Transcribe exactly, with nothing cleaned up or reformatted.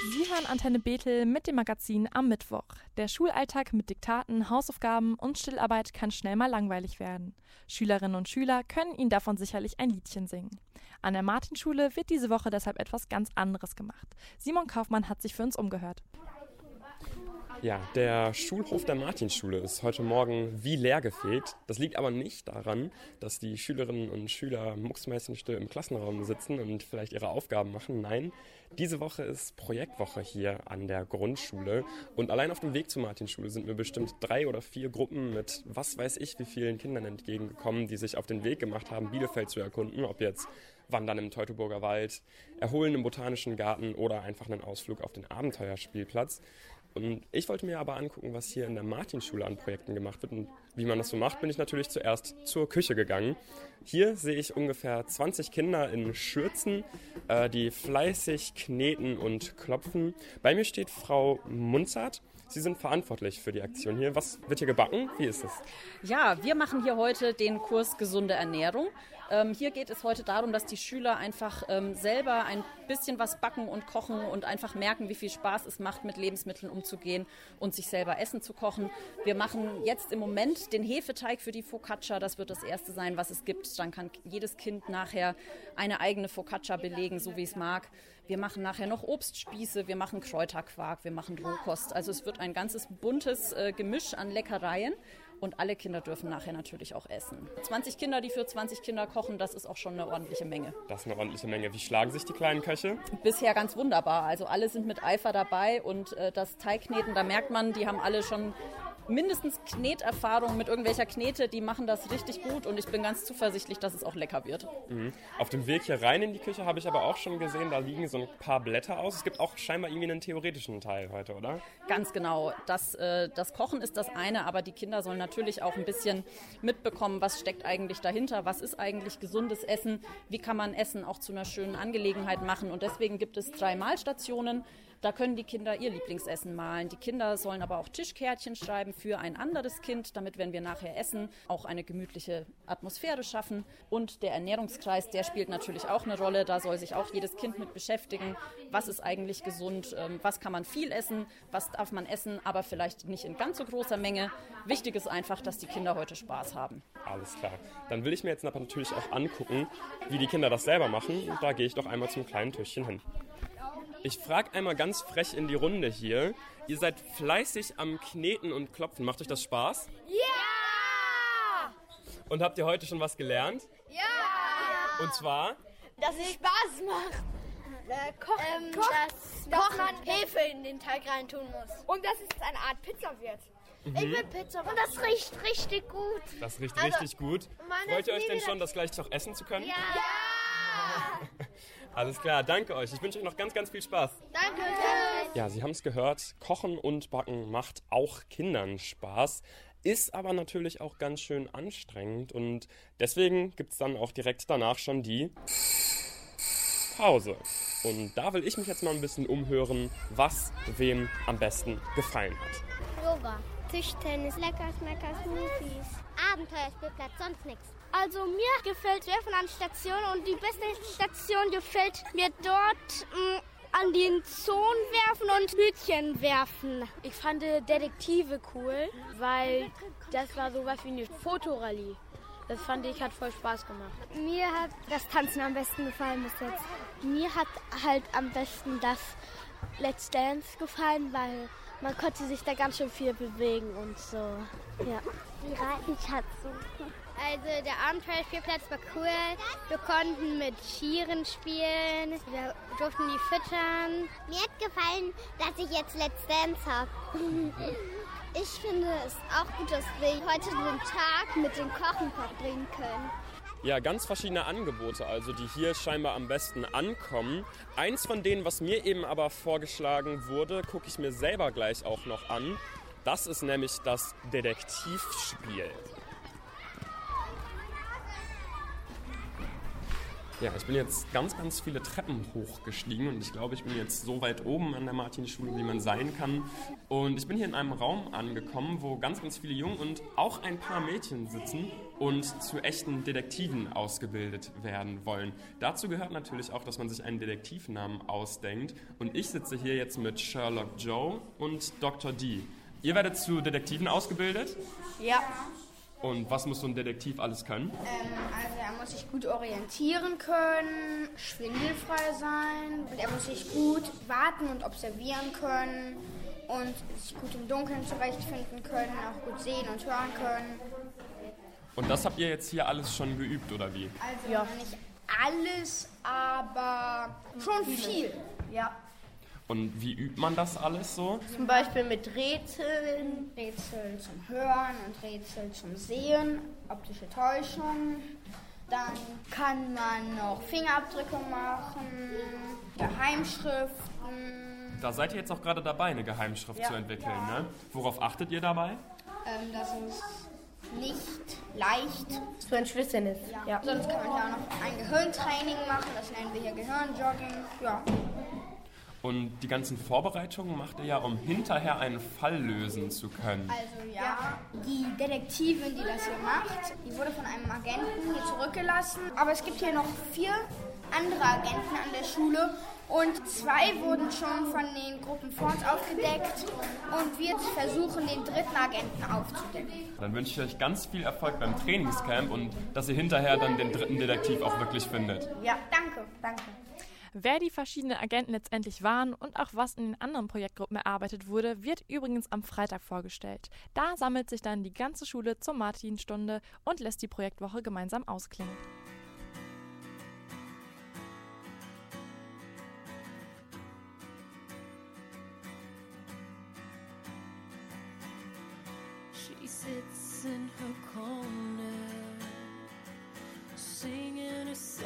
Sie hören Antenne Bethel mit dem Magazin am Mittwoch. Der Schulalltag mit Diktaten, Hausaufgaben und Stillarbeit kann schnell mal langweilig werden. Schülerinnen und Schüler können Ihnen davon sicherlich ein Liedchen singen. An der Martinschule wird diese Woche deshalb etwas ganz anderes gemacht. Simon Kaufmann hat sich für uns umgehört. Ja, der Schulhof der Martinschule ist heute Morgen wie leer gefegt. Das liegt aber nicht daran, dass die Schülerinnen und Schüler mucksmäuschen still im Klassenraum sitzen und vielleicht ihre Aufgaben machen. Nein, diese Woche ist Projektwoche hier an der Grundschule. Und allein auf dem Weg zur Martinschule sind mir bestimmt drei oder vier Gruppen mit was weiß ich wie vielen Kindern entgegengekommen, die sich auf den Weg gemacht haben, Bielefeld zu erkunden. Ob jetzt Wandern im Teutoburger Wald, Erholen im Botanischen Garten oder einfach einen Ausflug auf den Abenteuerspielplatz. Und ich wollte mir aber angucken, was hier in der Martinschule an Projekten gemacht wird. Und wie man das so macht, bin ich natürlich zuerst zur Küche gegangen. Hier sehe ich ungefähr zwanzig Kinder in Schürzen, äh, die fleißig kneten und klopfen. Bei mir steht Frau Munzart. Sie sind verantwortlich für die Aktion hier. Was wird hier gebacken? Wie ist es? Ja, wir machen hier heute den Kurs Gesunde Ernährung. Ähm, hier geht es heute darum, dass die Schüler einfach ähm, selber ein bisschen was backen und kochen und einfach merken, wie viel Spaß es macht, mit Lebensmitteln umzugehen und sich selber Essen zu kochen. Wir machen jetzt im Moment den Hefeteig für die Focaccia. Das wird das erste sein, was es gibt. Dann kann jedes Kind nachher eine eigene Focaccia belegen, so wie es mag. Wir machen nachher noch Obstspieße, wir machen Kräuterquark, wir machen Rohkost. Also es wird ein ganzes buntes äh, Gemisch an Leckereien. Und alle Kinder dürfen nachher natürlich auch essen. zwanzig Kinder, die für zwanzig Kinder kochen, das ist auch schon eine ordentliche Menge. Das ist eine ordentliche Menge. Wie schlagen sich die kleinen Köche? Bisher ganz wunderbar. Also alle sind mit Eifer dabei und äh, das Teigkneten, da merkt man, die haben alle schon mindestens Kneterfahrung mit irgendwelcher Knete, die machen das richtig gut und ich bin ganz zuversichtlich, dass es auch lecker wird. Mhm. Auf dem Weg hier rein in die Küche habe ich aber auch schon gesehen, da liegen so ein paar Blätter aus. Es gibt auch scheinbar irgendwie einen theoretischen Teil heute, oder? Ganz genau. Das, äh, das Kochen ist das eine, aber die Kinder sollen natürlich auch ein bisschen mitbekommen, was steckt eigentlich dahinter, was ist eigentlich gesundes Essen, wie kann man Essen auch zu einer schönen Angelegenheit machen und deswegen gibt es drei Malstationen. Da können die Kinder ihr Lieblingsessen malen. Die Kinder sollen aber auch Tischkärtchen schreiben für ein anderes Kind, damit, wenn wir nachher essen, auch eine gemütliche Atmosphäre schaffen. Und der Ernährungskreis, der spielt natürlich auch eine Rolle. Da soll sich auch jedes Kind mit beschäftigen. Was ist eigentlich gesund? Was kann man viel essen? Was darf man essen? Aber vielleicht nicht in ganz so großer Menge. Wichtig ist einfach, dass die Kinder heute Spaß haben. Alles klar. Dann will ich mir jetzt aber natürlich auch angucken, wie die Kinder das selber machen. Und da gehe ich doch einmal zum kleinen Tischchen hin. Ich frage einmal ganz frech in die Runde hier. Ihr seid fleißig am Kneten und Klopfen. Macht euch das Spaß? Ja! Und habt ihr heute schon was gelernt? Ja! Und zwar? Dass es Spaß macht. Äh, kochen. Ähm, Koch, dass, dass kochen. Man Hefe in den Teig reintun muss. Und dass es eine Art Pizza wird. Mhm. Ich will Pizza. Und das riecht richtig gut. Das riecht also, richtig gut. Freut ihr euch denn schon, das gleich noch essen zu können? Ja! ja. Alles klar, danke euch. Ich wünsche euch noch ganz, ganz viel Spaß. Danke. Ja, Sie haben es gehört, Kochen und Backen macht auch Kindern Spaß, ist aber natürlich auch ganz schön anstrengend und deswegen gibt es dann auch direkt danach schon die Pause. Und da will ich mich jetzt mal ein bisschen umhören, was wem am besten gefallen hat. Yoga, Tischtennis, lecker Schmecker, Smoothies, Abenteuerspielplatz, sonst nichts. Also mir gefällt Werfen an Station und die beste Station gefällt mir dort mh, an den Zaun werfen und Hütchen werfen. Ich fand Detektive cool, weil das war sowas wie eine Fotorallye. Das fand ich, hat voll Spaß gemacht. Mir hat das Tanzen am besten gefallen bis jetzt. Mir hat halt am besten das Let's Dance gefallen, weil man konnte sich da ganz schön viel bewegen und so. Ja. Die Reitenschatzung. Also der Abenteuerspielplatz war cool. Wir konnten mit Schieren spielen. Wir durften die füttern. Mir hat gefallen, dass ich jetzt Let's Dance habe. Ich finde es auch gut, dass wir heute den Tag mit dem Kochen verbringen können. Ja, ganz verschiedene Angebote, also die hier scheinbar am besten ankommen. Eins von denen, was mir eben aber vorgeschlagen wurde, gucke ich mir selber gleich auch noch an. Das ist nämlich das Detektivspiel. Ja, ich bin jetzt ganz, ganz viele Treppen hochgestiegen und ich glaube, ich bin jetzt so weit oben an der Martinschule, wie man sein kann. Und ich bin hier in einem Raum angekommen, wo ganz, ganz viele Jungen und auch ein paar Mädchen sitzen und zu echten Detektiven ausgebildet werden wollen. Dazu gehört natürlich auch, dass man sich einen Detektivnamen ausdenkt. Und ich sitze hier jetzt mit Sherlock Joe und Doktor D. Ihr werdet zu Detektiven ausgebildet? Ja. Und was muss so ein Detektiv alles können? Ähm, also er muss sich gut orientieren können, schwindelfrei sein, und er muss sich gut warten und observieren können und sich gut im Dunkeln zurechtfinden können, auch gut sehen und hören können. Und das habt ihr jetzt hier alles schon geübt, oder wie? Also ja. Nicht alles, aber schon viel. Ja. Und wie übt man das alles so? Zum Beispiel mit Rätseln, Rätsel zum Hören und Rätsel zum Sehen, optische Täuschung. Dann kann man noch Fingerabdrücke machen, Geheimschriften. Da seid ihr jetzt auch gerade dabei, eine Geheimschrift ja. zu entwickeln, ne? Worauf achtet ihr dabei? Ähm, dass es nicht leicht so ein Schwitzeln ist. Ja. Ja. Sonst kann man ja auch noch ein Gehirntraining machen, das nennen wir hier Gehirnjogging. Ja. Und die ganzen Vorbereitungen macht ihr ja, um hinterher einen Fall lösen zu können. Also ja, die Detektivin, die das hier macht, die wurde von einem Agenten hier zurückgelassen. Aber es gibt hier noch vier andere Agenten an der Schule und zwei wurden schon von den Gruppen vor uns aufgedeckt und wir versuchen, den dritten Agenten aufzudecken. Dann wünsche ich euch ganz viel Erfolg beim Trainingscamp und dass ihr hinterher dann den dritten Detektiv auch wirklich findet. Ja, danke, danke. Wer die verschiedenen Agenten letztendlich waren und auch was in den anderen Projektgruppen erarbeitet wurde, wird übrigens am Freitag vorgestellt. Da sammelt sich dann die ganze Schule zur Martinstunde und lässt die Projektwoche gemeinsam ausklingen. She sits in her corner, singing a